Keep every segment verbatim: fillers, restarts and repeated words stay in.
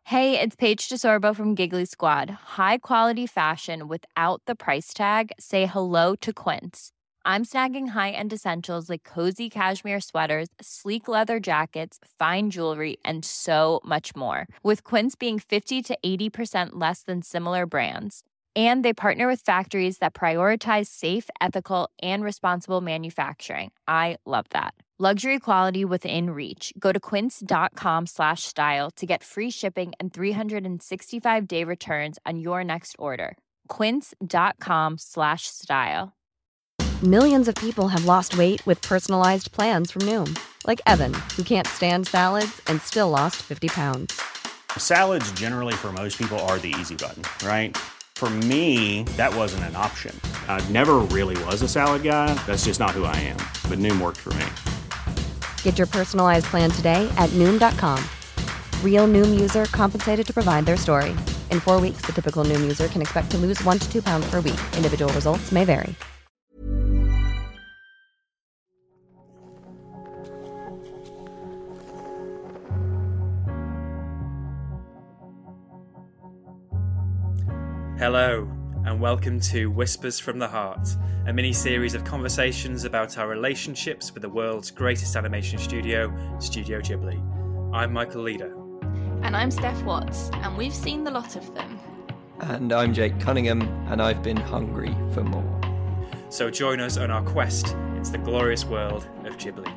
Hey, it's Paige DeSorbo from Giggly Squad. High quality fashion without the price tag. Say hello to Quince. I'm snagging high-end essentials like cozy cashmere sweaters, sleek leather jackets, fine jewelry, and so much more. With Quince being fifty to eighty percent less than similar brands. And they partner with factories that prioritize safe, ethical, and responsible manufacturing. I love that. Luxury quality within reach. Go to quince.com slash style to get free shipping and three sixty-five day returns on your next order. Quince.com slash style. Millions of people have lost weight with personalized plans from Noom. Like Evan, who can't stand salads and still lost fifty pounds. Salads generally for most people are the easy button, right? For me, that wasn't an option. I never really was a salad guy. That's just not who I am. But Noom worked for me. Get your personalized plan today at Noom dot com. Real Noom user compensated to provide their story. In four weeks, the typical Noom user can expect to lose one to two pounds per week. Individual results may vary. Hello, and welcome to Whispers from the Heart, a mini-series of conversations about our relationships with the world's greatest animation studio, Studio Ghibli. I'm Michael Leader. And I'm Steph Watts, and we've seen the lot of them. And I'm Jake Cunningham, and I've been hungry for more. So join us on our quest into the glorious world of Ghibli.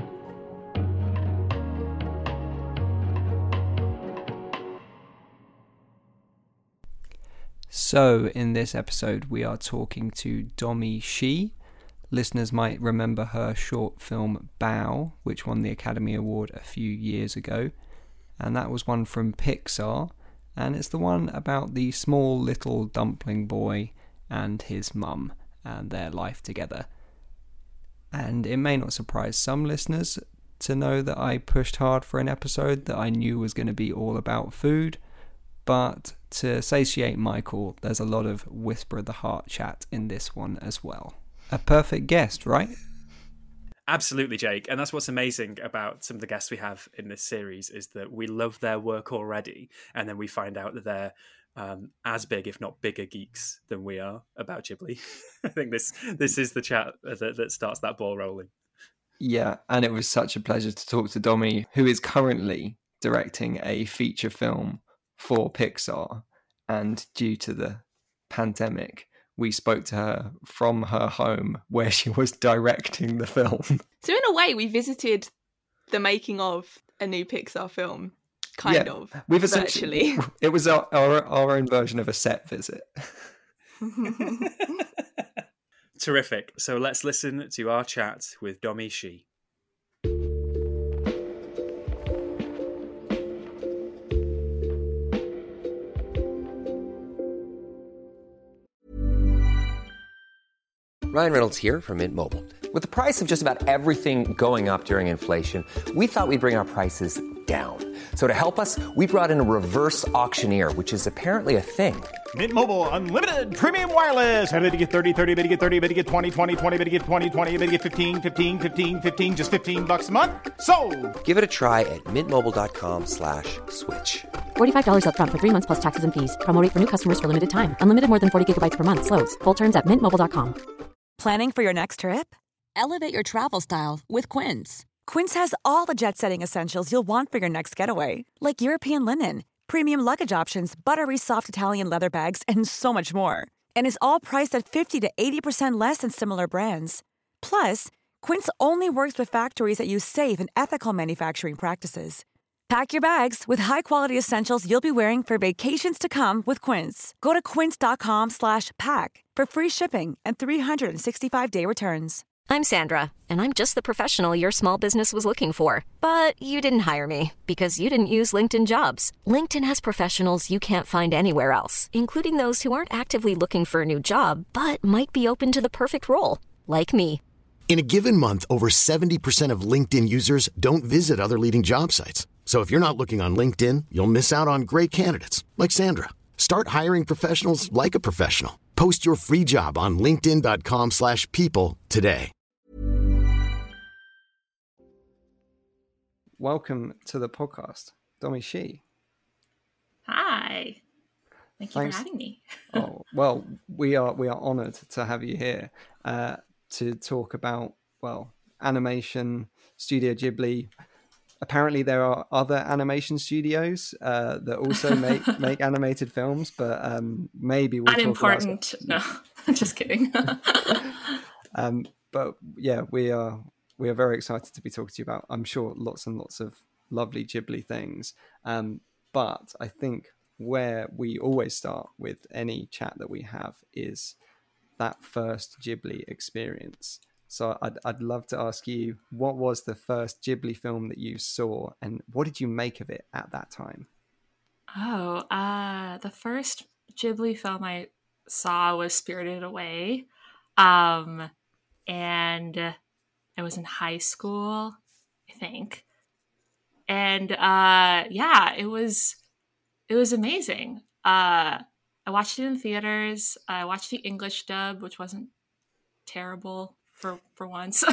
So, in this episode, we are talking to Domee Shi. Listeners might remember her short film Bao, which won the Academy Award a few years ago. And that was one from Pixar. And it's the one about the small little dumpling boy and his mum and their life together. And it may not surprise some listeners to know that I pushed hard for an episode that I knew was going to be all about food. But to satiate Michael, there's a lot of Whisper of the Heart chat in this one as well. A perfect guest, right? Absolutely, Jake. And that's what's amazing about some of the guests we have in this series is that we love their work already. And then we find out that they're um, as big, if not bigger geeks than we are about Ghibli. I think this this is the chat that, that starts that ball rolling. Yeah, and it was such a pleasure to talk to Domee, who is currently directing a feature film for Pixar, and due to the pandemic, we spoke to her from her home where she was directing the film. So in a way, we visited the making of a new Pixar film, kind yeah, of, we've virtually. It was our, our, our own version of a set visit. Terrific. So let's listen to our chat with Domee Shi. Ryan Reynolds here from Mint Mobile. With the price of just about everything going up during inflation, we thought we'd bring our prices down. So to help us, we brought in a reverse auctioneer, which is apparently a thing. Mint Mobile Unlimited Premium Wireless. How to get thirty, thirty, how to get thirty, how to get twenty, twenty, twenty, how to get twenty, twenty, how to get fifteen, fifteen, fifteen, fifteen, just fifteen bucks a month? Sold! Give it a try at mintmobile.com slash switch. forty-five dollars up front for three months plus taxes and fees. Promo rate for new customers for limited time. Unlimited more than forty gigabytes per month. Slows full terms at mint mobile dot com. Planning for your next trip? Elevate your travel style with Quince. Quince has all the jet-setting essentials you'll want for your next getaway, like European linen, premium luggage options, buttery soft Italian leather bags, and so much more. And is all priced at fifty to eighty percent less than similar brands. Plus, Quince only works with factories that use safe and ethical manufacturing practices. Pack your bags with high-quality essentials you'll be wearing for vacations to come with Quince. Go to quince.com slash pack for free shipping and three sixty-five day returns. I'm Sandra, and I'm just the professional your small business was looking for. But you didn't hire me because you didn't use LinkedIn Jobs. LinkedIn has professionals you can't find anywhere else, including those who aren't actively looking for a new job, but might be open to the perfect role, like me. In a given month, over seventy percent of LinkedIn users don't visit other leading job sites. So if you're not looking on LinkedIn, you'll miss out on great candidates like Sandra. Start hiring professionals like a professional. Post your free job on linkedin.com slash people today. Welcome to the podcast, Domee Shi. Hi. Thank you Thanks. for having me. Oh, well, we are we are honoured to have you here uh, to talk about, well, animation, Studio Ghibli. Apparently, there are other animation studios uh, that also make, make animated films, but um, maybe we'll Unimportant. talk about... No, just kidding. um, but yeah, we are we are very excited to be talking to you about, I'm sure, lots and lots of lovely Ghibli things. Um, but I think where we always start with any chat that we have is that first Ghibli experience. So I'd, I'd love to ask you, what was the first Ghibli film that you saw and what did you make of it at that time? Oh, uh, the first Ghibli film I saw was Spirited Away. Um, and I was in high school, I think. And uh, yeah, it was it was amazing. Uh, I watched it in theaters. I watched the English dub, which wasn't terrible for for once.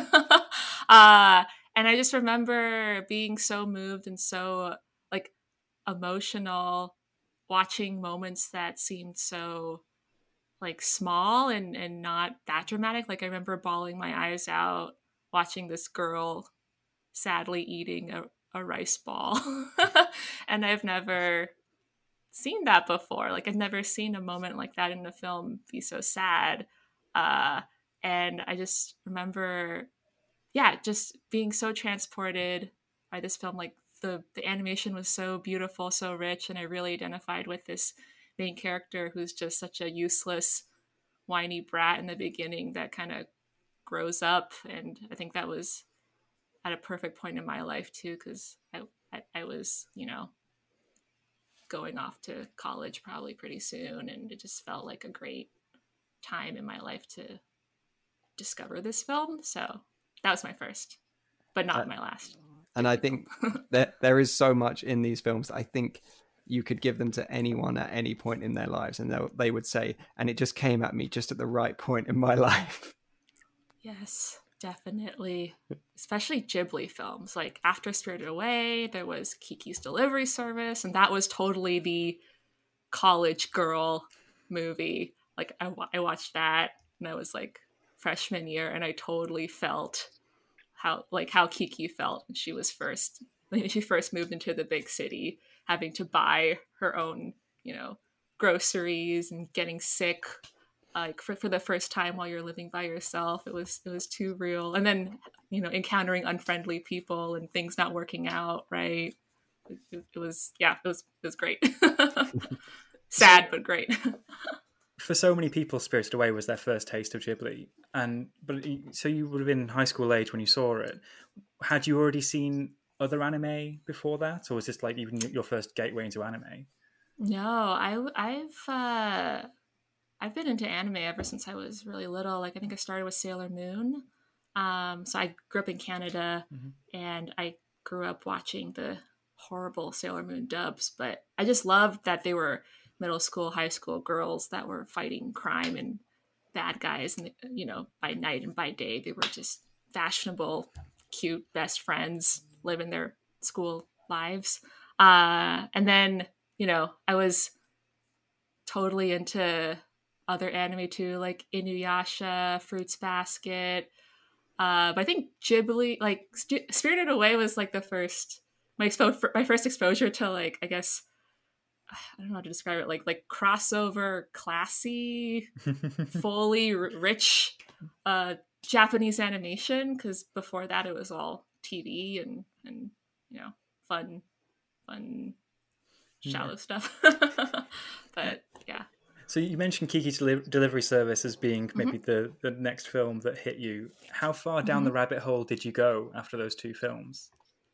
uh, and I just remember being so moved and so like emotional, watching moments that seemed so like small and and not that dramatic. Like I remember bawling my eyes out watching this girl sadly eating a, a rice ball. And I've never seen that before. Like I've never seen a moment like that in a film be so sad. Uh, and I just remember, yeah, just being so transported by this film. Like the, the animation was so beautiful, so rich. And I really identified with this main character who's just such a useless, whiny brat in the beginning that kind of grows up. And I think that was at a perfect point in my life too, because I, I, I was, you know, going off to college probably pretty soon, and it just felt like a great time in my life to discover this film. So that was my first, but not uh, my last. And I think that there is so much in these films that I think you could give them to anyone at any point in their lives, and they would say, and it just came at me just at the right point in my life. Yes, definitely. Especially Ghibli films. Like after Spirited Away, there was Kiki's Delivery Service, and that was totally the college girl movie. Like I, I watched that and I was like freshman year, and I totally felt how like how Kiki felt when she was first when she first moved into the big city, having to buy her own, you know, groceries and getting sick. Like for, for the first time while you're living by yourself. It was it was too real. And then, you know, encountering unfriendly people and things not working out, right? It, it, it was, yeah, it was it was great. Sad, but great. For so many people, Spirited Away was their first taste of Ghibli. And but so you would have been high school age when you saw it. Had you already seen other anime before that? Or was this like even your first gateway into anime? No, I, I've... Uh... I've been into anime ever since I was really little. Like I think I started with Sailor Moon. Um, so I grew up in Canada, mm-hmm. and I grew up watching the horrible Sailor Moon dubs. But I just loved that they were middle school, high school girls that were fighting crime and bad guys. And, you know, by night and by day, they were just fashionable, cute, best friends living their school lives. Uh, and then, you know, I was totally into other anime too, like Inuyasha, Fruits Basket. Uh, but I think Ghibli, like St- Spirited Away, was like the first my expo- my first exposure to like I guess I don't know how to describe it, like like crossover, classy, fully r- rich uh, Japanese animation. Because before that, it was all T V and and you know fun, fun, shallow yeah. stuff. But yeah. So you mentioned Kiki's Deli- Delivery Service as being maybe mm-hmm. the, the next film that hit you. How far down mm-hmm. the rabbit hole did you go after those two films?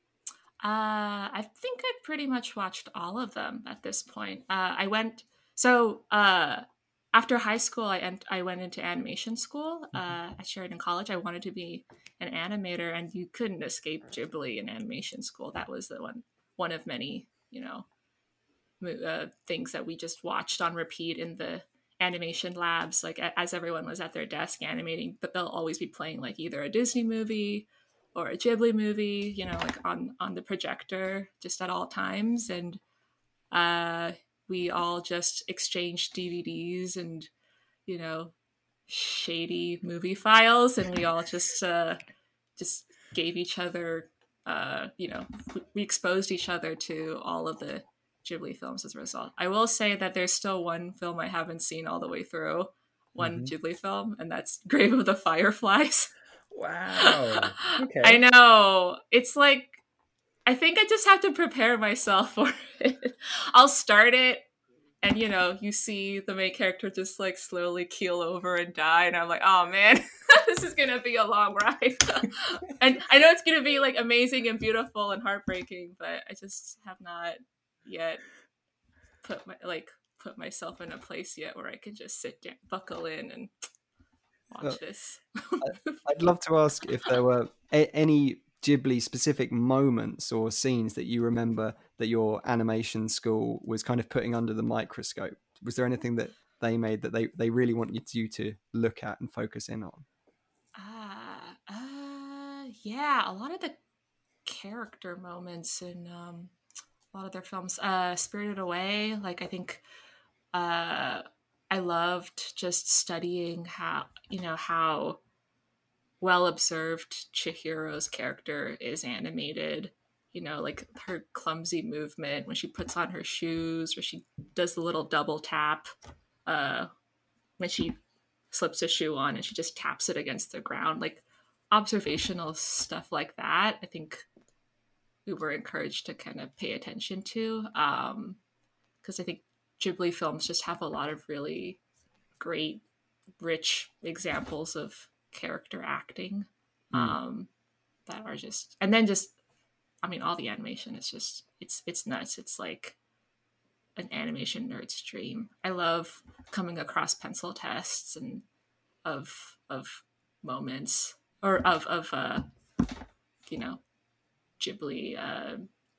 Uh, I think I pretty much watched all of them at this point. Uh, I went, so uh, after high school, I, ent- I went into animation school uh, at Sheridan College. I wanted to be an animator, and you couldn't escape Ghibli in animation school. That was the one, one of many, you know, Uh, things that we just watched on repeat in the animation labs, like as everyone was at their desk animating, but they'll always be playing like either a Disney movie or a Ghibli movie, you know, like on on the projector just at all times. And uh we all just exchanged D V Ds and, you know, shady movie files, and we all just uh, just gave each other, uh, you know, we exposed each other to all of the Ghibli films as a result. I will say that there's still one film I haven't seen all the way through, one mm-hmm. Ghibli film, and that's Grave of the Fireflies. Wow. Okay. I know. It's like, I think I just have to prepare myself for it. I'll start it, and, you know, you see the main character just, like, slowly keel over and die, and I'm like, oh, man, this is going to be a long ride. And I know it's going to be, like, amazing and beautiful and heartbreaking, but I just have not yet put my, like, put myself in a place yet where I can just sit down, buckle in, and watch well, this. I'd love to ask if there were a- any Ghibli specific moments or scenes that you remember that your animation school was kind of putting under the microscope. Was there anything that they made that they, they really want you to, you to look at and focus in on? Uh, uh, yeah, a lot of the character moments in um, a lot of their films. Uh, Spirited Away, like I think uh, I loved just studying how, you know, how well observed Chihiro's character is animated. You know, like her clumsy movement when she puts on her shoes, where she does the little double tap uh, when she slips a shoe on and she just taps it against the ground. Like observational stuff like that, I think we were encouraged to kind of pay attention to. Um, because I think Ghibli films just have a lot of really great, rich examples of character acting mm. um, that are just, and then just, I mean, all the animation is just, it's it's nuts. It's like an animation nerd's dream. I love coming across pencil tests and of of moments or of of uh, you know, Ghibli uh,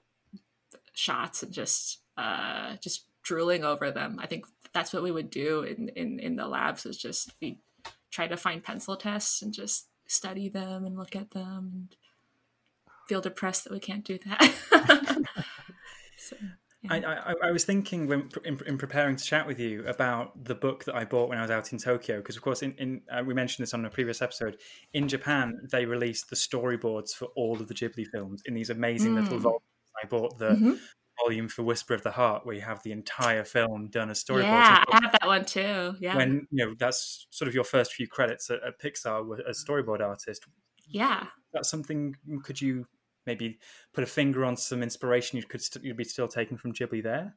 shots and just uh, just drooling over them. I think that's what we would do in in in the labs, is just we try to find pencil tests and just study them and look at them and feel depressed that we can't do that. So, yeah. I, I, I was thinking when in, in preparing to chat with you about the book that I bought when I was out in Tokyo, because of course in, in uh, we mentioned this on a previous episode. In Japan, they released the storyboards for all of the Ghibli films in these amazing mm. little volumes. I bought the mm-hmm. volume for Whisper of the Heart, where you have the entire film done as storyboards. Yeah, I have that one too. Yeah, when you know that's sort of your first few credits at, at Pixar as storyboard artist. Yeah, that's something. Could you maybe put a finger on some inspiration you could st- you'd be still taking from Ghibli there?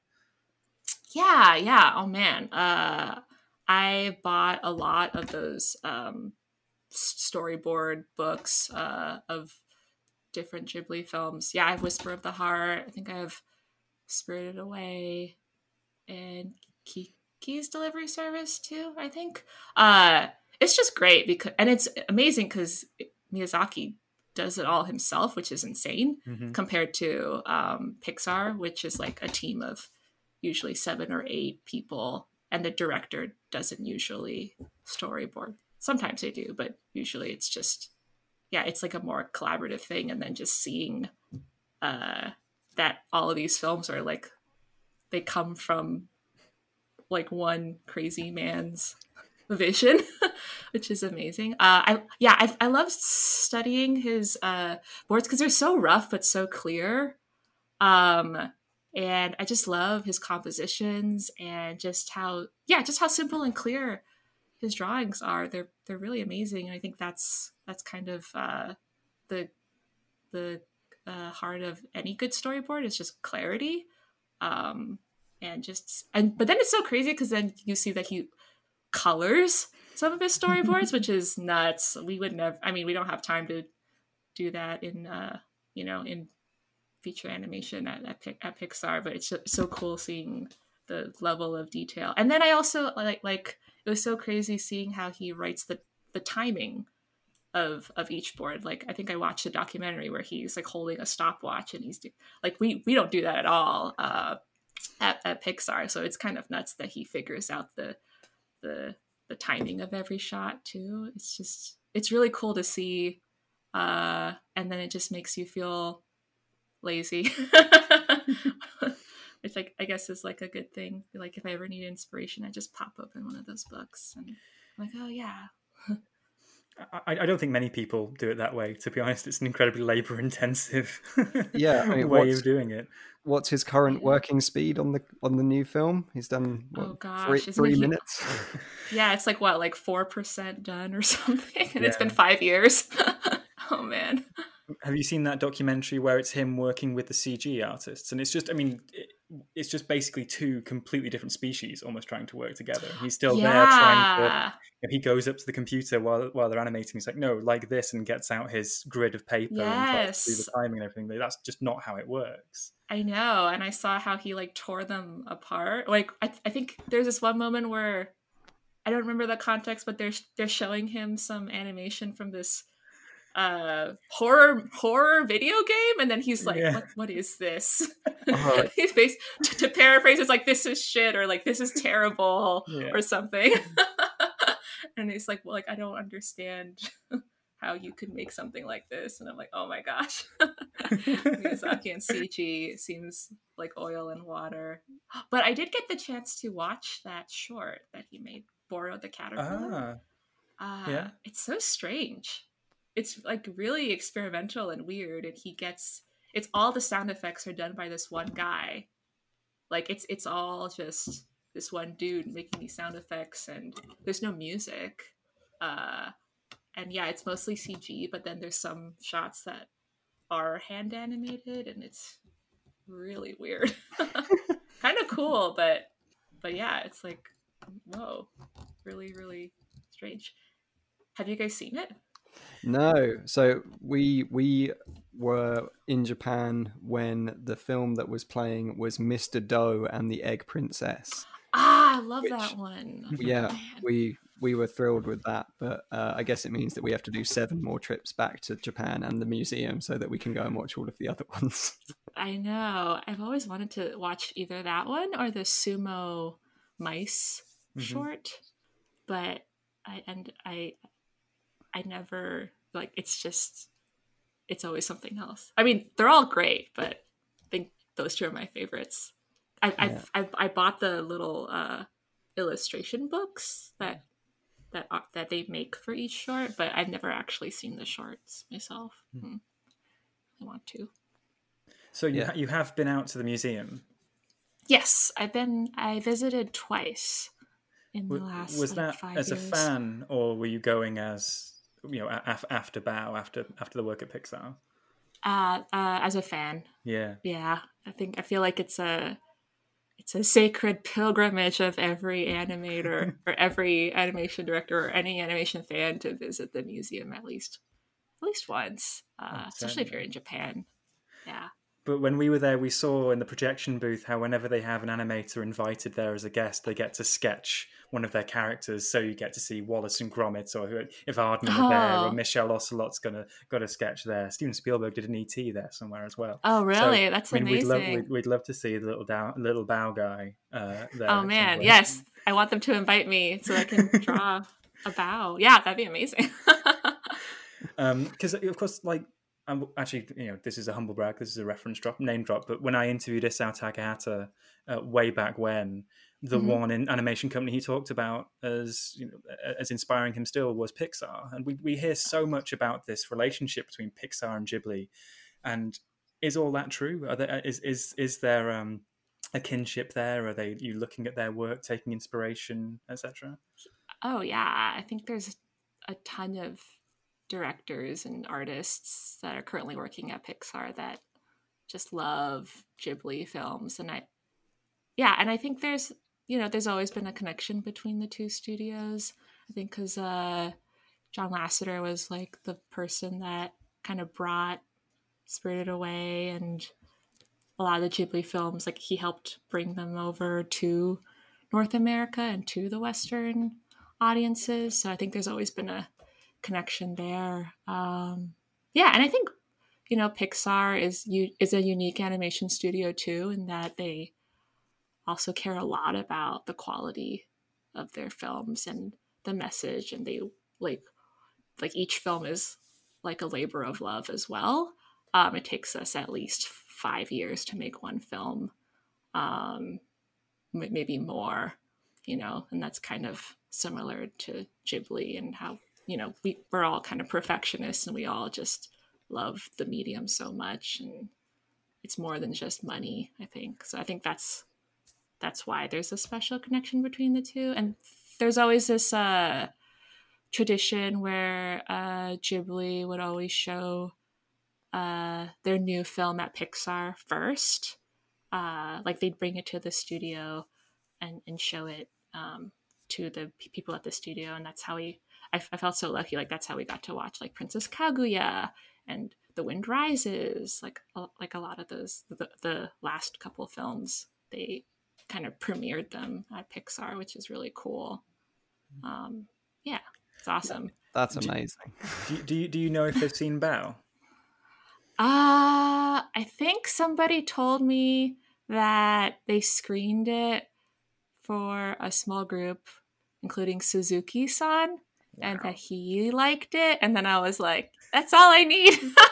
Yeah, yeah. Oh man, uh, I bought a lot of those um, storyboard books uh, of different Ghibli films. Yeah, I have Whisper of the Heart. I think I have Spirited Away and Kiki's Delivery Service too, I think. Uh, it's just great because, and it's amazing because Miyazaki does it all himself, which is insane mm-hmm. compared to um, Pixar, which is like a team of usually seven or eight people, and the director doesn't usually storyboard. Sometimes they do, but usually it's just, yeah, it's like a more collaborative thing. And then just seeing uh, that all of these films are like, they come from like one crazy man's vision, which is amazing. Uh, I yeah, I, I love studying his uh, boards because they're so rough but so clear, um, and I just love his compositions and just how yeah, just how simple and clear his drawings are. They're they're really amazing, and I think that's that's kind of uh, the the uh, heart of any good storyboard is just clarity, um, and just and but then it's so crazy because then you see that he colors some of his storyboards, which is nuts. We would never, I mean, we don't have time to do that in, uh, you know, in feature animation at, at, at Pixar, but it's so, so cool seeing the level of detail. And then I also like, like, it was so crazy seeing how he writes the, the timing of, of each board. Like, I think I watched a documentary where he's like holding a stopwatch and he's do, like, we, we don't do that at all, uh, at, at Pixar. So it's kind of nuts that he figures out the, the the timing of every shot too. It's just it's really cool to see, uh and then it just makes you feel lazy which like I guess is like a good thing. Like if I ever need inspiration, I just pop open one of those books and I'm like, oh yeah. I, I don't think many people do it that way, to be honest. It's an incredibly labor intensive yeah, I mean, way of doing it. What's his current working speed on the on the new film? He's done what, oh gosh, three, three he... minutes. Yeah, it's like what, like four percent done or something, and yeah. it's been five years. Oh man. Have you seen that documentary where it's him working with the C G artists? And it's just, I mean, it, it's just basically two completely different species almost trying to work together. He's still yeah. there trying to, if he goes up to the computer while while they're animating, he's like, no, like this, and gets out his grid of paper yes. and tries to do the timing and everything. That's just not how it works. I know. And I saw how he like tore them apart. Like, I, I think there's this one moment where, I don't remember the context, but they're, they're showing him some animation from this uh horror horror video game, and then he's like, yeah. what what is this? Uh-huh. He's based, to, to paraphrase, it's like, this is shit, or like, this is terrible, yeah. or something. And he's like, well, like, I don't understand how you could make something like this. And I'm like, oh my gosh. Miyazaki and C G seems like oil and water. But I did get the chance to watch that short that he made, Boro the Caterpillar. Ah. Uh, yeah. It's so strange. It's like really experimental and weird, and he gets, it's all the sound effects are done by this one guy. Like it's it's all just this one dude making these sound effects, and there's no music. Uh, and yeah, it's mostly C G, but then there's some shots that are hand animated, and it's really weird. Kind of cool, but but yeah, it's like, whoa, really, really strange. Have you guys seen it? No, so we we were in Japan when the film that was playing was Mister Doe and the Egg Princess. Ah, I love which, that one. Yeah, oh, we we were thrilled with that, but uh, I guess it means that we have to do seven more trips back to Japan and the museum so that we can go and watch all of the other ones. I know. I've always wanted to watch either that one or the Sumo Mice mm-hmm. short, but I and I. I never, like, it's just, it's always something else. I mean, they're all great, but I think those two are my favorites. I yeah. I, I I bought the little uh, illustration books that that uh, that they make for each short, but I've never actually seen the shorts myself. Mm-hmm. I want to. So you yeah. you have been out to the museum? Yes, I've been. I visited twice in the was, last. Was like, that five as years. a fan, or were you going as, you know, af- after Bao, after after the work at Pixar? Uh, uh, as a fan. Yeah. Yeah, I think I feel like it's a it's a sacred pilgrimage of every animator or every animation director or any animation fan to visit the museum at least at least once, uh, oh, especially if you're in Japan. Yeah. But when we were there, we saw in the projection booth how whenever they have an animator invited there as a guest, they get to sketch one of their characters. So you get to see Wallace and Gromit, or if Aardman oh. are there, or Michelle Ocelot's gonna got a sketch there. Steven Spielberg did an E T there somewhere as well. Oh, really? So, That's I mean, amazing. We'd love, we'd, we'd love to see the little down, little Bao guy uh, there. Oh man, yes! I want them to invite me so I can draw a Bao. Yeah, that'd be amazing. Because um, of course, like. I'm actually, you know, this is a humble brag. This is a reference drop, name drop. But when I interviewed Isao Takahata uh, way back when, the mm-hmm. one in animation company he talked about as, you know, as inspiring him still was Pixar. And we we hear so much about this relationship between Pixar and Ghibli. And is all that true? Are there, is is is there um, a kinship there? Are they you looking at their work, taking inspiration, et cetera? Oh yeah, I think there's a ton of directors and artists that are currently working at Pixar that just love Ghibli films. And I, yeah, and I think there's, you know, there's always been a connection between the two studios. I think because uh, John Lasseter was like the person that kind of brought Spirited Away and a lot of the Ghibli films, like he helped bring them over to North America and to the Western audiences. So I think there's always been a connection there. Um, yeah, and I think, you know, Pixar is is a unique animation studio too, in that they also care a lot about the quality of their films and the message, and they like like each film is like a labor of love as well. Um, it takes us at least five years to make one film, um, m- maybe more, you know, and that's kind of similar to Ghibli and how, you know, we, we're all kind of perfectionists and we all just love the medium so much, and it's more than just money, I think. So I think that's that's why there's a special connection between the two. And there's always this uh, tradition where uh, Ghibli would always show uh, their new film at Pixar first. Uh, like they'd bring it to the studio and, and show it um, to the p- people at the studio. And that's how we, I, I felt so lucky. Like that's how we got to watch like Princess Kaguya and The Wind Rises. Like, a- like a lot of those, the, the last couple films, they kind of premiered them at Pixar, which is really cool. Um, yeah, it's awesome. That's amazing. Do, do, do, you, do you know if they've seen Bao? Uh, I think somebody told me that they screened it for a small group, including Suzuki-san, wow. and that he liked it. And then I was like, that's all I need.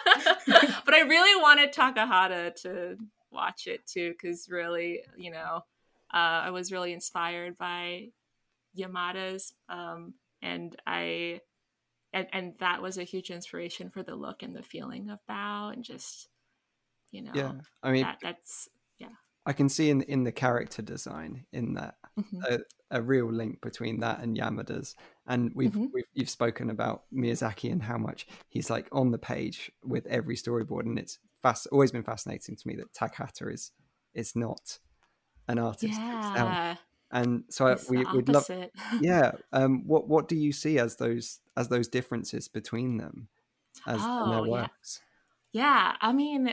But I really wanted Takahata to watch it too, because really, you know, uh, I was really inspired by Yamada's, um, and I... And, and that was a huge inspiration for the look and the feeling of Bao, and just, you know, yeah, I mean, that, that's, yeah. I can see in in the character design in that mm-hmm. a, a real link between that and Yamada's. And we've, mm-hmm. we've you've spoken about Miyazaki and how much he's like on the page with every storyboard, and it's fast, always been fascinating to me that Takahata is is not an artist yeah. himself. And so I, we would love, yeah. Um, what what do you see as those as those differences between them, as oh, in their works? Yeah. yeah, I mean,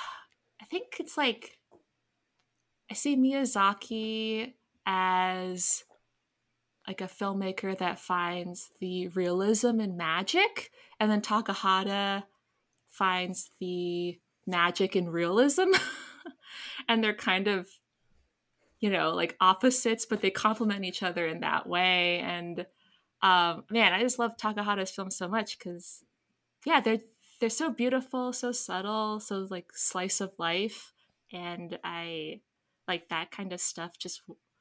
I think it's like I see Miyazaki as like a filmmaker that finds the realism in magic, and then Takahata finds the magic in realism, and they're kind of, you know, like opposites, but they complement each other in that way. And um, man, I just love Takahata's films so much because, yeah, they're they're so beautiful, so subtle, so like slice of life, and I like that kind of stuff. Just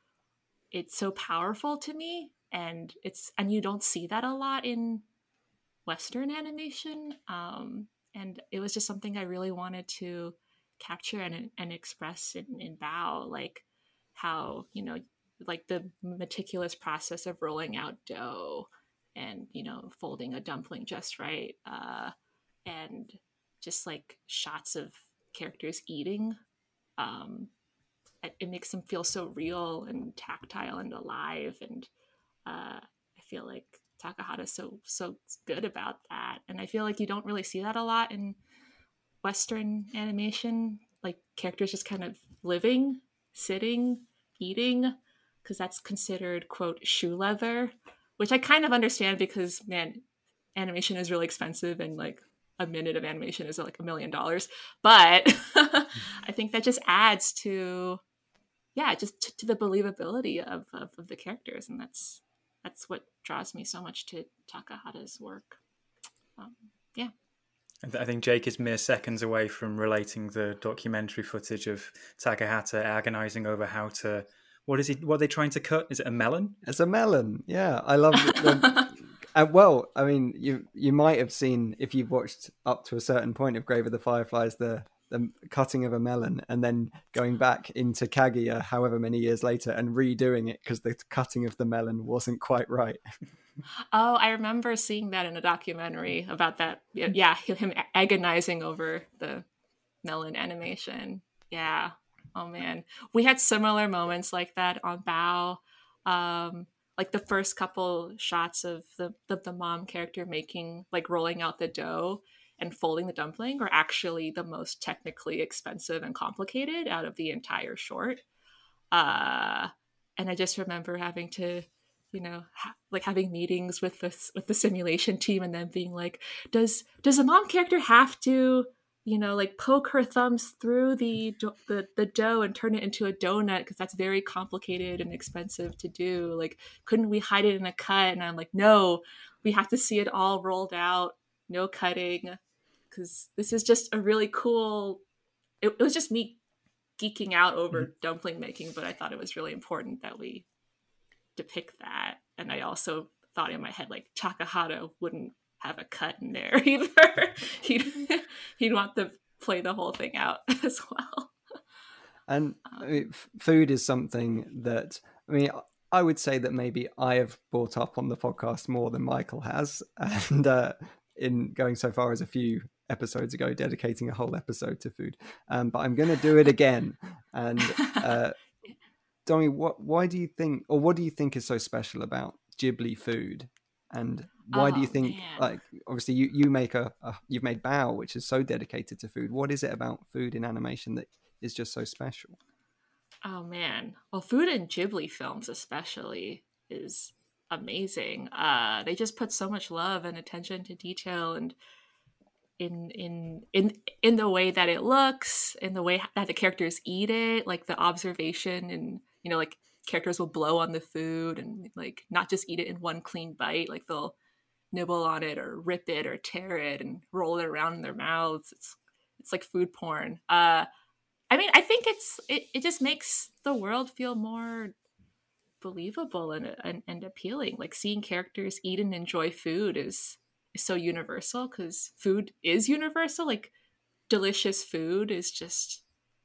it's so powerful to me, and it's and you don't see that a lot in Western animation. Um, and it was just something I really wanted to capture and and express in, in Bao, like how, you know, like the meticulous process of rolling out dough and, you know, folding a dumpling just right, uh, and just like shots of characters eating. Um, it, it makes them feel so real and tactile and alive, and uh, I feel like Takahata's so so good about that, and I feel like you don't really see that a lot in Western animation, like characters just kind of living, sitting, eating, because that's considered, quote, shoe leather, which I kind of understand because, man, animation is really expensive, and like a minute of animation is like a million dollars. But I think that just adds to, yeah, just to, to the believability of, of, of the characters, and that's that's what draws me so much to Takahata's work. Um, yeah. I think Jake is mere seconds away from relating the documentary footage of Takahata agonizing over how to, what is he, what are they trying to cut? Is it a melon? It's a melon. Yeah. I love it. The, uh, well, I mean, you, you might have seen, if you've watched up to a certain point of Grave of the Fireflies, the, the cutting of a melon, and then going back into Kaguya however many years later and redoing it because the cutting of the melon wasn't quite right. Oh, I remember seeing that in a documentary about that. Yeah, him agonizing over the melon animation. Yeah. Oh, man. We had similar moments like that on Bao. Um, like the first couple shots of the, the, the mom character making, like rolling out the dough and folding the dumpling were actually the most technically expensive and complicated out of the entire short. Uh, and I just remember having to, you know, ha- like having meetings with this with the simulation team, and then being like, does does the mom character have to, you know, like poke her thumbs through the do- the, the dough and turn it into a donut, because that's very complicated and expensive to do. Like, couldn't we hide it in a cut? And I'm like, no, we have to see it all rolled out, no cutting, because this is just a really cool. It, it was just me geeking out over mm-hmm. dumpling making, but I thought it was really important that we depict that. And I also thought in my head, like, Takahata wouldn't have a cut in there either. he'd, he'd want to play the whole thing out as well. And I mean, f- food is something that, I mean, I would say that maybe I have brought up on the podcast more than Michael has. And uh, in going so far as a few episodes ago, dedicating a whole episode to food. Um, but I'm going to do it again. And uh, Domi, what, why do you think, or what do you think is so special about Ghibli food? And why oh, do you think, man. like, obviously you, you make a, a, you've made Bao, which is so dedicated to food. What is it about food in animation that is just so special? Oh man. Well, food in Ghibli films especially is amazing. Uh, they just put so much love and attention to detail, and in in in in the way that it looks, in the way that the characters eat it, like the observation, and you know, like characters will blow on the food and like not just eat it in one clean bite, like they'll nibble on it or rip it or tear it and roll it around in their mouths. It's it's like food porn. Uh, I mean, I think it's it, it just makes the world feel more believable and, and and appealing. Like seeing characters eat and enjoy food is is so universal, because food is universal. Like delicious food is just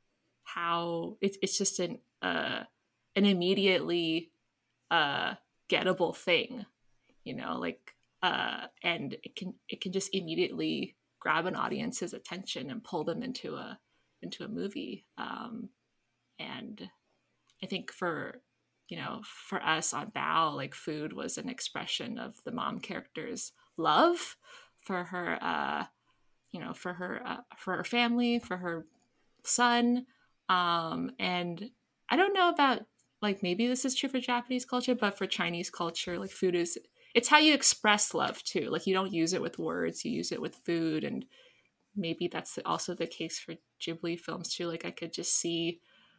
how it's it's just an uh an immediately uh gettable thing, you know, like uh and it can it can just immediately grab an audience's attention and pull them into a into a movie. Um and I think for you know for us on Bao, like food was an expression of the mom character's love for her uh you know for her uh, for her family, for her son. Um and I don't know about, like, maybe this is true for Japanese culture, but for Chinese culture, like food is, it's how you express love too. Like you don't use it with words, you use it with food. And maybe that's also the case for Ghibli films too. Like I could just see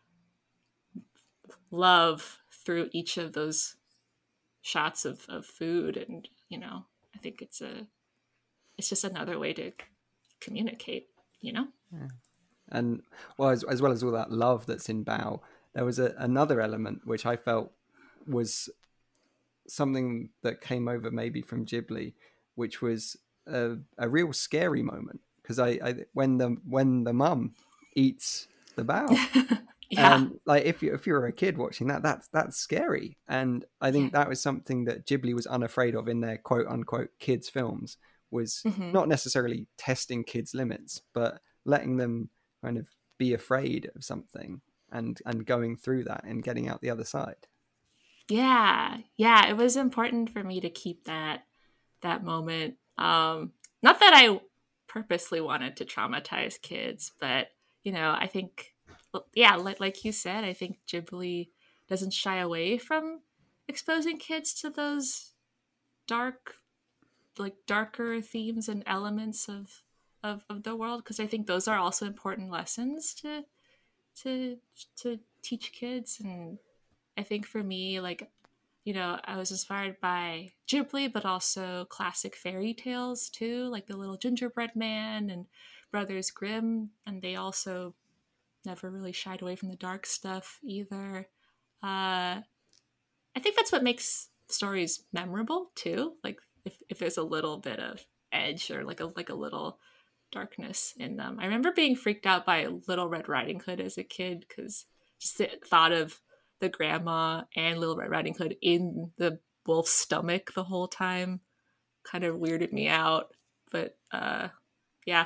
love through each of those shots of, of food. And, you know, I think it's a, it's just another way to communicate, you know? Yeah. And well, as, as well as all that love that's in Bao, there was a, another element which I felt was something that came over maybe from Ghibli, which was a, a real scary moment. Because I, I when the when the mum eats the Bao, yeah. and like if you if you're a kid watching that, that's that's scary. And I think that was something that Ghibli was unafraid of in their quote unquote kids films, was mm-hmm. not necessarily testing kids' limits, but letting them kind of be afraid of something and and going through that and getting out the other side. Yeah, yeah, it was important for me to keep that that moment. Um, not that I purposely wanted to traumatize kids, but you know, I think, yeah, like, like you said, I think Ghibli doesn't shy away from exposing kids to those dark, like darker themes and elements of of, of the world, because I think those are also important lessons to to to teach kids. And I think for me, like, you know, I was inspired by Ghibli, but also classic fairy tales too, like The Little Gingerbread Man and Brothers Grimm, and they also never really shied away from the dark stuff either. Uh, I think that's what makes stories memorable too. Like if, if there's a little bit of edge or like a like a little darkness in them. I remember being freaked out by Little Red Riding Hood as a kid, because just the thought of the grandma and Little Red Riding Hood in the wolf's stomach the whole time kind of weirded me out. But uh, yeah,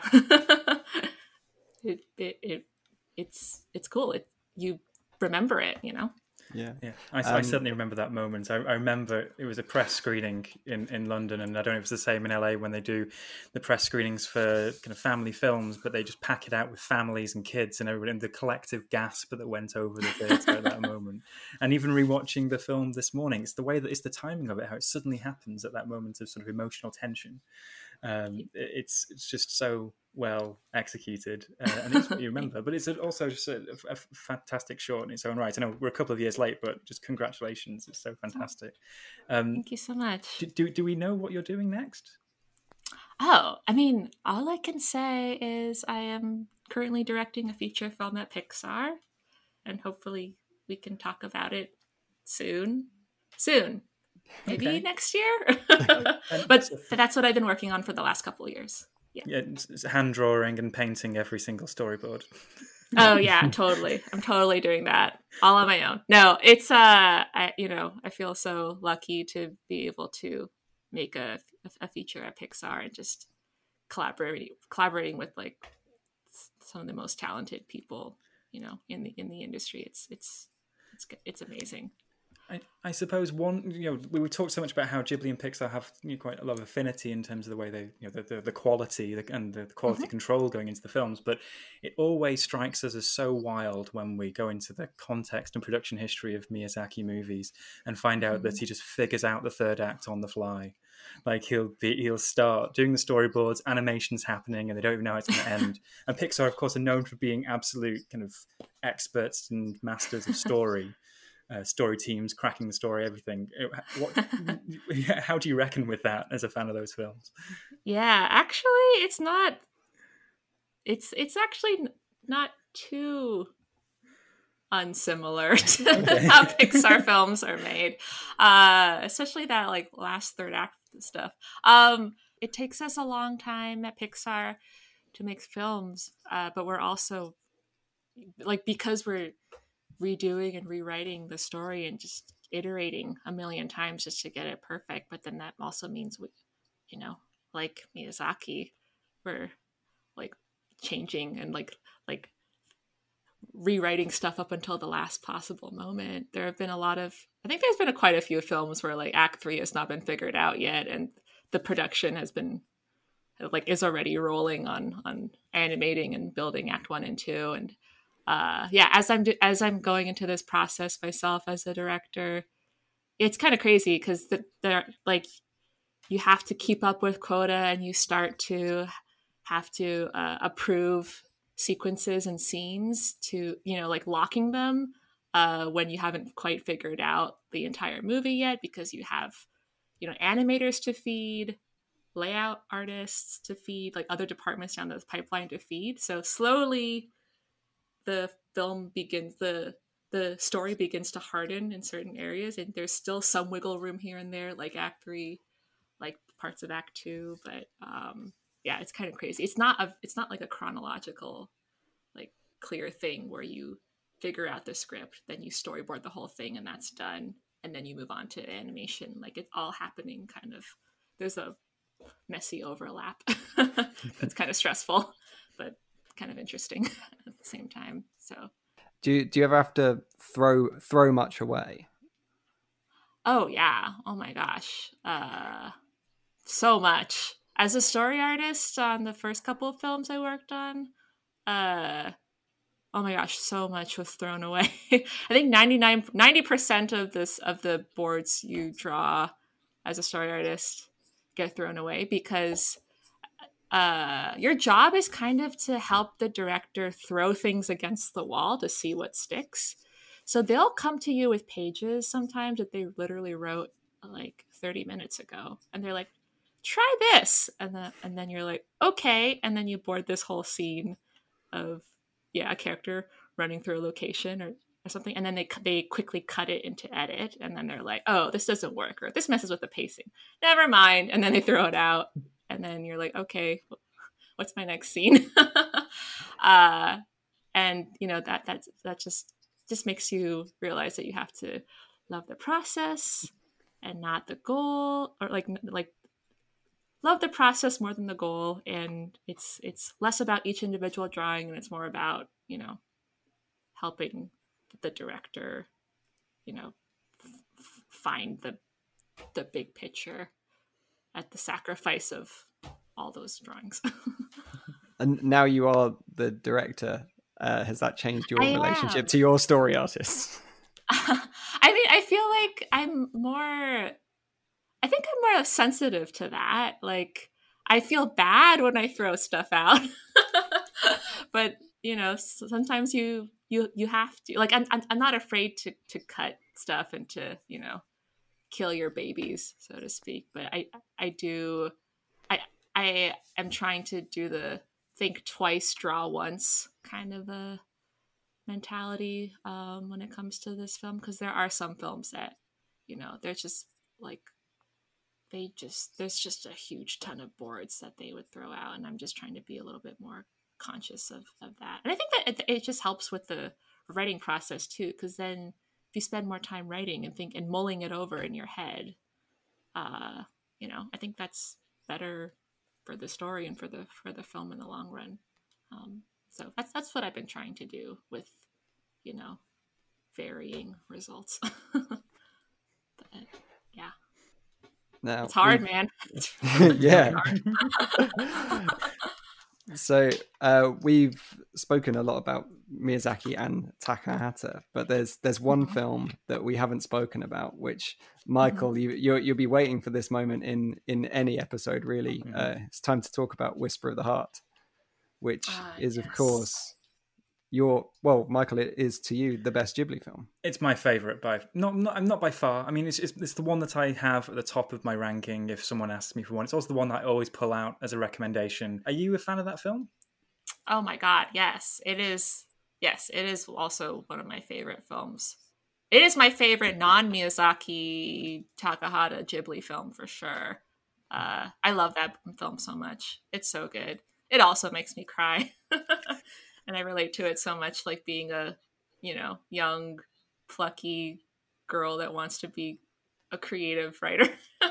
it, it it it's it's cool. It you remember it, you know. Yeah, yeah. I, um, I certainly remember that moment. I, I remember it was a press screening in, in London, and I don't know if it's the same in L A when they do the press screenings for kind of family films, but they just pack it out with families and kids and everybody, and the collective gasp that went over the theatre at that moment. And even rewatching the film this morning, it's the way that it's the timing of it, how it suddenly happens at that moment of sort of emotional tension. Um, it's it's just so well executed, uh, and it's what you remember. But it's also just a, a fantastic short in its own right. I know we're a couple of years late, but just congratulations! It's so fantastic. Um, Thank you so much. Do, do do we know what you're doing next? Oh, I mean, all I can say is I am currently directing a feature film at Pixar. and hopefully we can talk about it soon. Soon. Maybe Okay. next year. but, but that's what I've been working on for the last couple of years. Yeah. Yeah, it's hand drawing and painting every single storyboard. Oh yeah, totally. I'm totally doing that all on my own. No, it's uh, I, you know, I feel so lucky to be able to make a, a feature at Pixar and just collaborating collaborating with like some of the most talented people, you know, in the in the industry. It's it's it's it's amazing. I, I suppose one, you know, we, we talked so much about how Ghibli and Pixar have, you know, quite a lot of affinity in terms of the way they, you know, the, the, the quality and the quality mm-hmm. control going into the films. But it always strikes us as so wild when we go into the context and production history of Miyazaki movies and find out mm-hmm. that he just figures out the third act on the fly. Like he'll be, he'll start doing the storyboards, animation's happening, and they don't even know how it's going to end. And Pixar, of course, are known for being absolute kind of experts and masters of story. Uh, story teams, cracking the story, everything. What, how do you reckon with that as a fan of those films? Yeah, actually, it's not. It's it's actually not too unsimilar to okay. how Pixar films are made, uh, especially that like last third act stuff. Um, it takes us a long time at Pixar to make films, uh, but we're also like because we're redoing and rewriting the story and just iterating a million times just to get it perfect. But then that also means we, you know, like Miyazaki, we're like changing and like like rewriting stuff up until the last possible moment. There have been a lot of, I think there's been a, quite a few films where like Act Three has not been figured out yet, and the production has been like is already rolling on on animating and building Act One and Two. And Uh, yeah, as I'm as I'm going into this process myself as a director, it's kind of crazy because the, they're like you have to keep up with quota, and you start to have to uh, approve sequences and scenes to, you know, like locking them uh, when you haven't quite figured out the entire movie yet, because you have, you know, animators to feed, layout artists to feed, like other departments down the pipeline to feed. So slowly the film begins, the the story begins to harden in certain areas, and there's still some wiggle room here and there, like Act Three, like parts of Act Two. But um, yeah, it's kind of crazy. It's not a, it's not like a chronological, like clear thing where you figure out the script, then you storyboard the whole thing, and that's done, and then you move on to animation. Like it's all happening kind of. There's a messy overlap. That's kind of stressful, but kind of interesting at the same time. So do you, do you ever have to throw throw much away? Oh yeah, oh my gosh, uh so much. As a story artist on the first couple of films I worked on, uh oh my gosh, so much was thrown away. I think ninety-nine ninety percent of this of the boards you draw as a story artist get thrown away, because uh your job is kind of to help the director throw things against the wall to see what sticks. So they'll come to you with pages sometimes that they literally wrote like thirty minutes ago, and they're like, try this, and then and then you're like, okay, and then you board this whole scene of yeah a character running through a location or, or something, and then they they quickly cut it into edit, and then they're like, oh, this doesn't work, or this messes with the pacing, never mind, and then they throw it out. And then you're like, okay, what's my next scene? uh, and you know that that that just just makes you realize that you have to love the process and not the goal, or like like love the process more than the goal. And it's it's less about each individual drawing, and it's more about, you know, helping the director, you know, f- find the the big picture at the sacrifice of all those drawings. And now you are the director. Uh, has that changed your I relationship am. to your story artists? I mean, I feel like I'm more, I think I'm more sensitive to that. Like, I feel bad when I throw stuff out. But, you know, sometimes you, you, you have to, like, I'm, I'm not afraid to, to cut stuff and to, you know, kill your babies, so to speak. But I, I do, I, I am trying to do the think twice, draw once kind of a mentality um, when it comes to this film, because there are some films that, you know, they're just like, they just, there's just a huge ton of boards that they would throw out. And I'm just trying to be a little bit more conscious of, of that. And I think that it, it just helps with the writing process too, because then if you spend more time writing and think and mulling it over in your head, uh, you know, I think that's better for the story and for the for the film in the long run. Um, so that's that's what I've been trying to do with, you know, varying results. But yeah, now it's hard, we've- man. It's yeah. hard. So uh, we've spoken a lot about Miyazaki and Takahata, but there's there's one Mm-hmm. film that we haven't spoken about, which Michael, Mm-hmm. you you'll, you'll be waiting for this moment in in any episode. Really, Mhm. uh, it's time to talk about Whisper of the Heart, which Ah, is of yes. course your well, Michael, it is to you the best Ghibli film. It's my favorite by not not not by far. I mean, it's, it's it's the one that I have at the top of my ranking. If someone asks me for one, it's also the one that I always pull out as a recommendation. Are you a fan of that film? Oh my god, yes, it is. Yes, it is also one of my favorite films. It is my favorite non-Miyazaki Takahata Ghibli film for sure. Uh, I love that film so much. It's so good. It also makes me cry. And I relate to it so much, like being a, you know, young, plucky girl that wants to be a creative writer.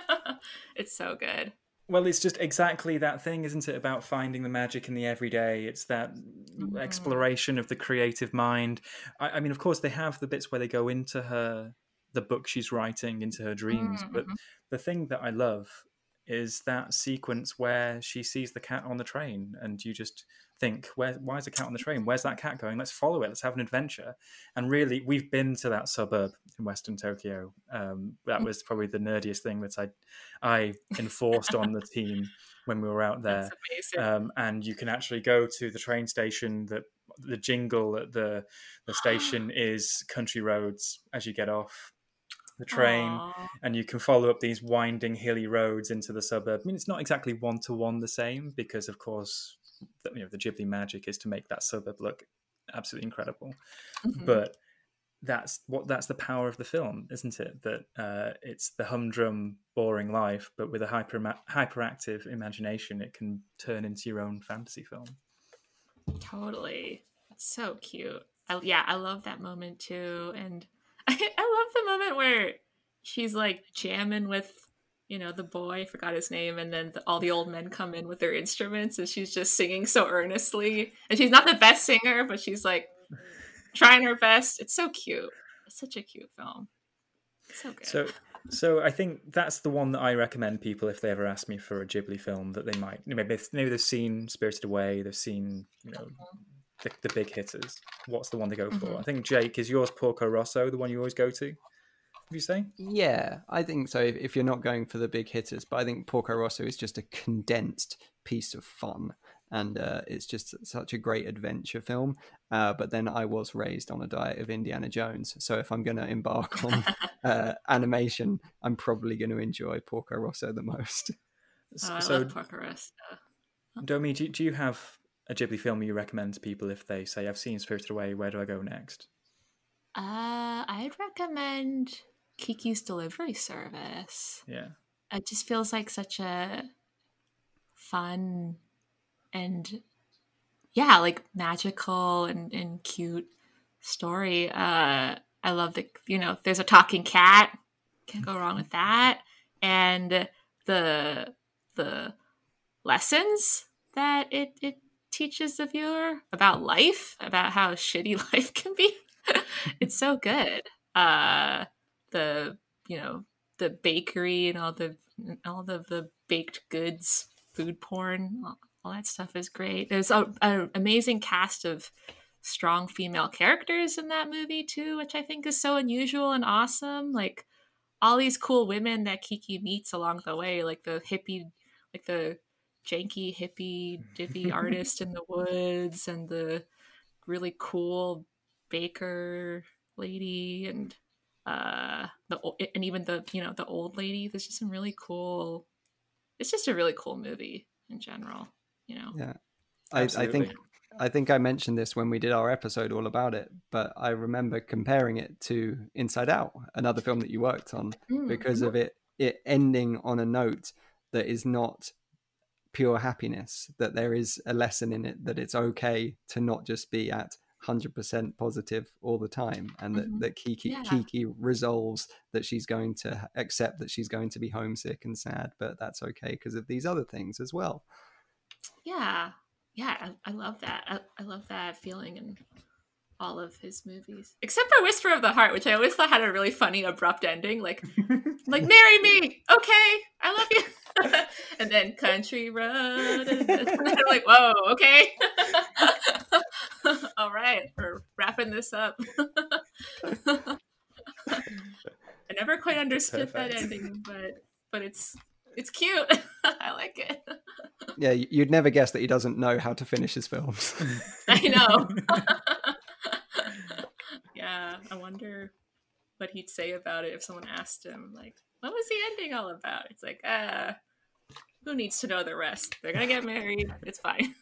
It's so good. Well, it's just exactly that thing, isn't it? About finding the magic in the everyday. It's that Mhm. exploration of the creative mind. I, I mean, of course, they have the bits where they go into her, the book she's writing, into her dreams. Mm-hmm. But the thing that I love is that sequence where she sees the cat on the train, and you just think, "Where? Why is the cat on the train? Where's that cat going? Let's follow it. Let's have an adventure." And really, we've been to that suburb in Western Tokyo. Um, that was probably the nerdiest thing that I, I enforced on the team when we were out there. That's amazing. Um, and you can actually go to the train station. That the jingle at the the station is Country Roads as you get off the train. Aw. And you can follow up these winding hilly roads into the suburb. I mean, it's not exactly one to one the same because, of course, the, you know, the Ghibli magic is to make that suburb look absolutely incredible. Mhm. But that's what that's the power of the film, isn't it? That uh, it's the humdrum, boring life, but with a hyper hyperactive imagination, it can turn into your own fantasy film. Totally. That's so cute. I, yeah, I love that moment too. And I, I love the moment where she's like jamming with, you know, the boy, I forgot his name, and then the, all the old men come in with their instruments and she's just singing so earnestly. And she's not the best singer, but she's like trying her best. It's so cute. It's such a cute film. It's so good. So, so I think that's the one that I recommend people if they ever ask me for a Ghibli film that they might maybe maybe they've seen Spirited Away, they've seen you know the, the big hitters. What's the one they go for? Mhm. I think Jake, is yours Porco Rosso the one you always go to? Would you say? Yeah, I think so. If, if you're not going for the big hitters, but I think Porco Rosso is just a condensed piece of fun, and uh, it's just such a great adventure film. Uh, but then I was raised on a diet of Indiana Jones, so if I'm going to embark on uh, animation, I'm probably going to enjoy Porco Rosso the most. Oh, I so, love Porco Rosso. Domi, do, do you have a Ghibli film you recommend to people if they say, I've seen Spirited Away, where do I go next? Uh, I'd recommend Kiki's Delivery Service. Yeah. It just feels like such a fun and yeah, like magical and, and cute story. Uh, I love that, you know, there's a talking cat. Can't go wrong with that. And the the lessons that it, it teaches the viewer about life, about how shitty life can be. It's so good. Uh, the, you know, the bakery and all the all the, the baked goods, food porn, all, all that stuff is great. There's an amazing cast of strong female characters in that movie too, which I think is so unusual and awesome. Like all these cool women that Kiki meets along the way, like the hippie, like the janky hippie dippy artist in the woods, and the really cool baker lady, and uh the and even the you know the old lady. There's just some really cool. It's just a really cool movie in general, you know. Yeah, I, I think I think I mentioned this when we did our episode all about it, but I remember comparing it to Inside Out, another film that you worked on, mm-hmm. because of it it ending on a note that is not pure happiness, that there is a lesson in it, that it's okay to not just be at one hundred percent positive all the time, and that, mm-hmm. that Kiki yeah. Kiki resolves that she's going to accept that she's going to be homesick and sad, but that's okay because of these other things as well. Yeah. Yeah, I, I love that. I, I love that feeling in all of his movies, except for Whisper of the Heart, which I always thought had a really funny, abrupt ending. Like, like marry me, okay, I love you, and then Country Road, and then I'm like, whoa, okay, all right, we're wrapping this up. I never quite understood Perfect. that ending, but but it's it's cute. I like it. Yeah, you'd never guess that he doesn't know how to finish his films. I know. Yeah, I wonder what he'd say about it if someone asked him, like, what was the ending all about? It's like, ah, uh, who needs to know the rest? They're gonna get married. It's fine.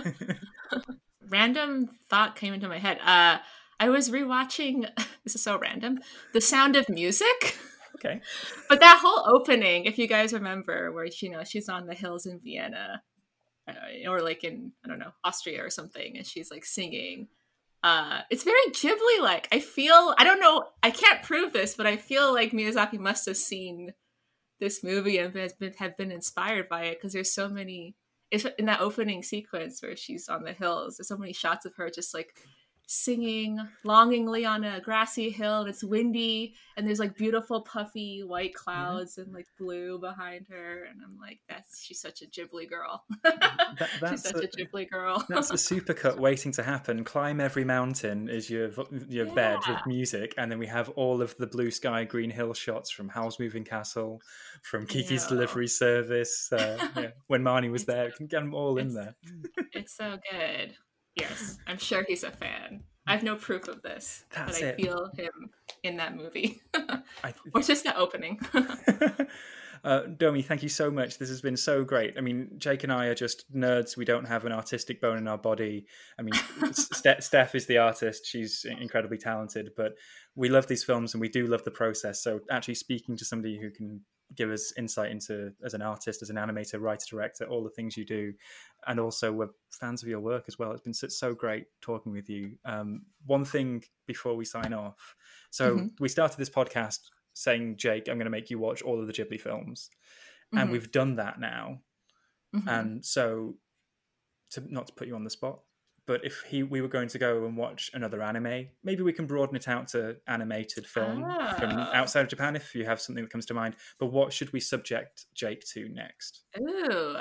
Random thought came into my head. Uh, I was rewatching, this is so random, The Sound of Music. Okay. But that whole opening, if you guys remember, where, you know, she's on the hills in Vienna, uh, or like in, I don't know, Austria or something, and she's like singing. Uh, it's very Ghibli-like. I feel, I don't know, I can't prove this, but I feel like Miyazaki must have seen this movie and has been, have been inspired by it, because there's so many, if in that opening sequence where she's on the hills, there's so many shots of her just like singing longingly on a grassy hill, and it's windy, and there's like beautiful puffy white clouds mm-hmm. and like blue behind her, and I'm like, that's she's such a Ghibli girl. that, that's she's such a, a Ghibli girl. That's a supercut waiting to happen. Climb Every Mountain is your your yeah. bed with music, and then we have all of the blue sky, green hill shots from Howl's Moving Castle, from Kiki's Delivery Service. Uh, yeah, when Marnie was there, you can get them all in there. It's so good. Yes, I'm sure he's a fan. I have no proof of this, That's but I it. feel him in that movie. I... Or just the opening. uh, Domi, thank you so much. This has been so great. I mean, Jake and I are just nerds. We don't have an artistic bone in our body. I mean, Ste- Steph is the artist. She's incredibly talented, but we love these films and we do love the process. So actually speaking to somebody who can give us insight into, as an artist, as an animator, writer, director, all the things you do, and also we're fans of your work as well. It's been so, so great talking with you. Um, one thing before we sign off. So mm-hmm. we started this podcast saying, Jake, I'm going to make you watch all of the Ghibli films. Mm-hmm. And we've done that now. Mm-hmm. And so, to not to put you on the spot, but if he we were going to go and watch another anime, maybe we can broaden it out to animated film oh. from outside of Japan, if you have something that comes to mind. But what should we subject Jake to next? Ooh,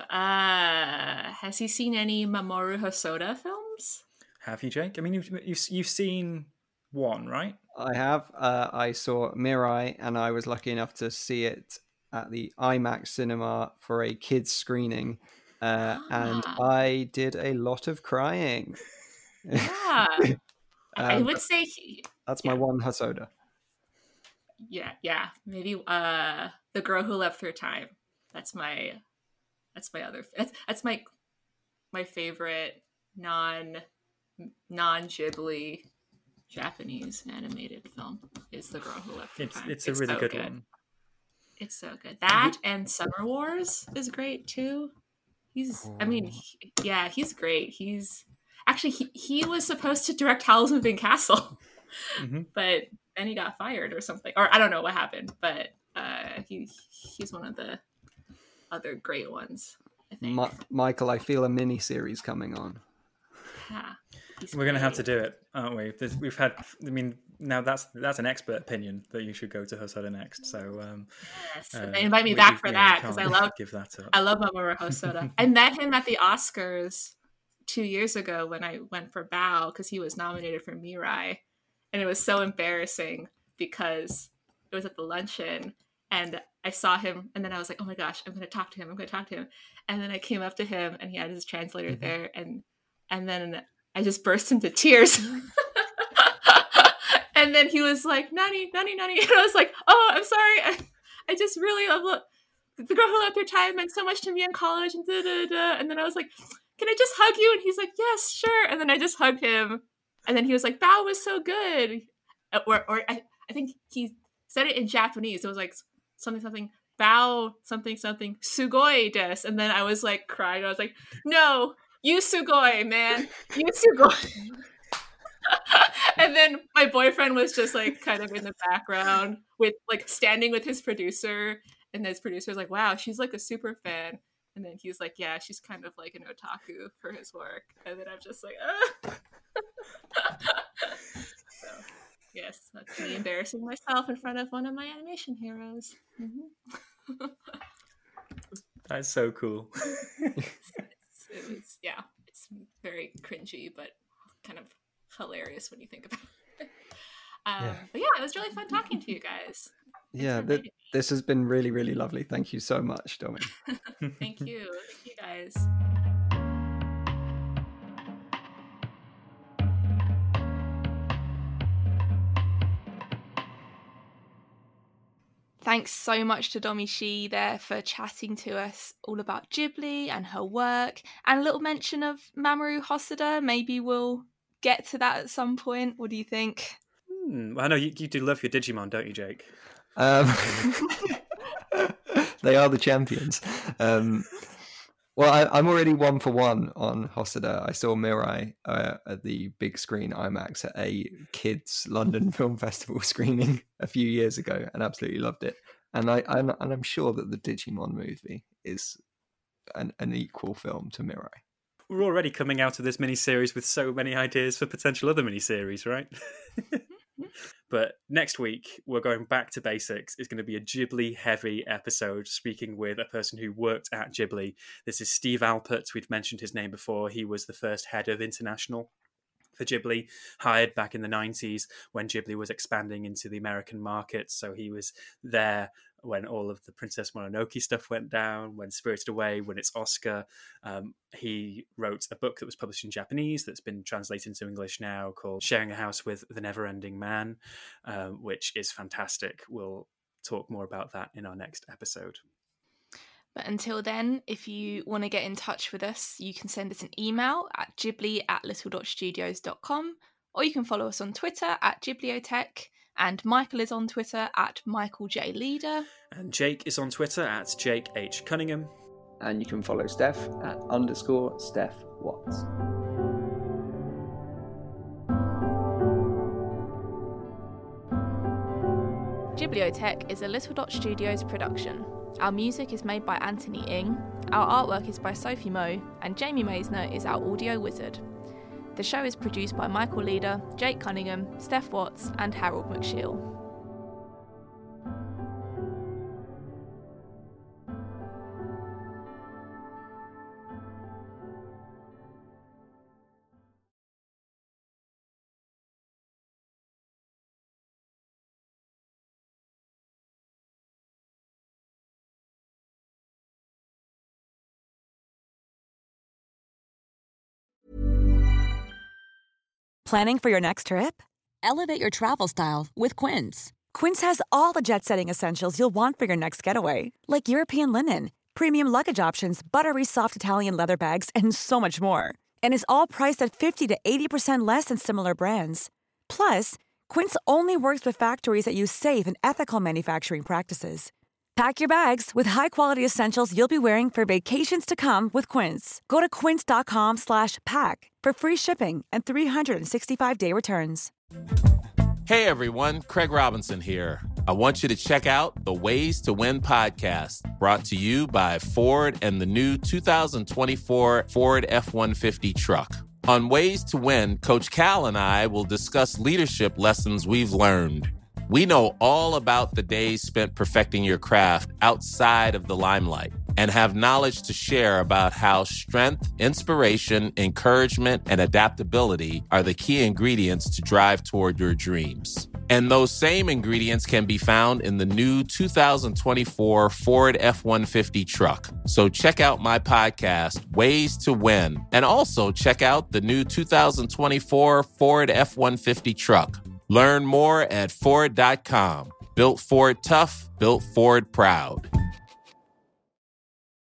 uh, has he seen any Mamoru Hosoda films? Have you, Jake? I mean, you've, you've, you've seen one, right? I have. Uh, I saw Mirai, and I was lucky enough to see it at the IMAX cinema for a kids screening. Uh, ah. And I did a lot of crying. Yeah. um, I would say he, that's yeah. my one Hosoda. Yeah, yeah. Maybe uh, The Girl Who Left Through Time. That's my that's my other that's, that's my my favorite non non Ghibli Japanese animated film is The Girl Who Left Through it's, Time. It's a really so good, good one. It's so good. That and Summer Wars is great too. He's, I mean, he, yeah, he's great. He's actually, he, he was supposed to direct Howl's Moving Castle, mm-hmm. but then he got fired or something, or I don't know what happened, but uh, he he's one of the other great ones, I think. Ma- Michael, I feel a mini series coming on. Yeah, we're going to have to do it, aren't we? There's, we've had, I mean, now that's that's an expert opinion that you should go to Hosoda next. So um, yes, uh, they invite me we, back we, for yeah, that because I love give that up. I love Mamoru Hosoda. I met him at the Oscars two years ago when I went for Bao because he was nominated for Mirai, and it was so embarrassing because it was at the luncheon and I saw him and then I was like, oh my gosh, I'm going to talk to him. I'm going to talk to him. And then I came up to him and he had his translator mm-hmm. there, and and then I just burst into tears. And then he was like, Nani, Nani, Nani. And I was like, oh, I'm sorry. I, I just really love look, The Girl Who Left Through Time meant so much to me in college. And, da, da, da. And then I was like, can I just hug you? And he's like, yes, sure. And then I just hugged him. And then he was like, Bao was so good. Or, or I, I think he said it in Japanese. It was like something, something, Bao, something, something, sugoi desu. And then I was like crying. I was like, no, you sugoi, man. You sugoi. And then my boyfriend was just like kind of in the background with like standing with his producer. And his producer was like, wow, she's like a super fan. And then he's like, yeah, she's kind of like an otaku for his work. And then I'm just like, ah. So, yes, that's me embarrassing myself in front of one of my animation heroes. Mm-hmm. That's so cool. it's, it was, yeah, it's very cringy, but kind of hilarious when you think about it. Um, yeah. But yeah, it was really fun talking to you guys. Thanks yeah, th- this has been really, really lovely. Thank you so much, Domi. Thank you. Thank you, guys. Thanks so much to Domi Shi there for chatting to us all about Ghibli and her work, and a little mention of Mamoru Hosoda. Maybe we'll get to that at some point. What do you think? Hmm, I know you, you do love your Digimon, don't you, Jake? Um, they are the champions. Um, well, I, I'm already one for one on Hosoda. I saw Mirai uh, at the big screen IMAX at a kids London Film Festival screening a few years ago, and absolutely loved it. And I I'm, and I'm sure that the Digimon movie is an, an equal film to Mirai. We're already coming out of this miniseries with so many ideas for potential other miniseries, right? But next week, we're going back to basics. It's going to be a Ghibli-heavy episode, speaking with a person who worked at Ghibli. This is Steve Alpert. We've mentioned his name before. He was the first head of international for Ghibli, hired back in the nineties when Ghibli was expanding into the American market. So he was there when all of the Princess Mononoke stuff went down, when Spirited Away, when it's Oscar. Um, he wrote a book that was published in Japanese that's been translated into English now called Sharing a House with the Never-Ending Man, um, which is fantastic. We'll talk more about that in our next episode. But until then, if you want to get in touch with us, you can send us an email at ghibli at little dot studios dot com, or you can follow us on Twitter at Ghibliotech. And Michael is on Twitter at Michael J. Leader. And Jake is on Twitter at Jake H. Cunningham. And you can follow Steph at underscore Steph Watts. Ghibliotech is a Little Dot Studios production. Our music is made by Anthony Ng, our artwork is by Sophie Moe, and Jamie Meisner is our audio wizard. The show is produced by Michael Leader, Jake Cunningham, Steph Watts, and Harold McShiel. Planning for your next trip? Elevate your travel style with Quince. Quince has all the jet-setting essentials you'll want for your next getaway, like European linen, premium luggage options, buttery soft Italian leather bags, and so much more. And is all priced at fifty to eighty percent less than similar brands. Plus, Quince only works with factories that use safe and ethical manufacturing practices. Pack your bags with high-quality essentials you'll be wearing for vacations to come with Quince. Go to quince.com slash pack for free shipping and three sixty-five day returns. Hey everyone, Craig Robinson here. I want you to check out the Ways to Win podcast, brought to you by Ford and the new two thousand twenty-four Ford F one fifty truck. On Ways to Win, Coach Cal and I will discuss leadership lessons we've learned. We know all about the days spent perfecting your craft outside of the limelight and have knowledge to share about how strength, inspiration, encouragement, and adaptability are the key ingredients to drive toward your dreams. And those same ingredients can be found in the new two thousand twenty-four Ford F one fifty truck. So check out my podcast, Ways to Win, and also check out the new two thousand twenty-four Ford F one fifty truck. Learn more at Ford dot com. Built Ford tough, built Ford proud.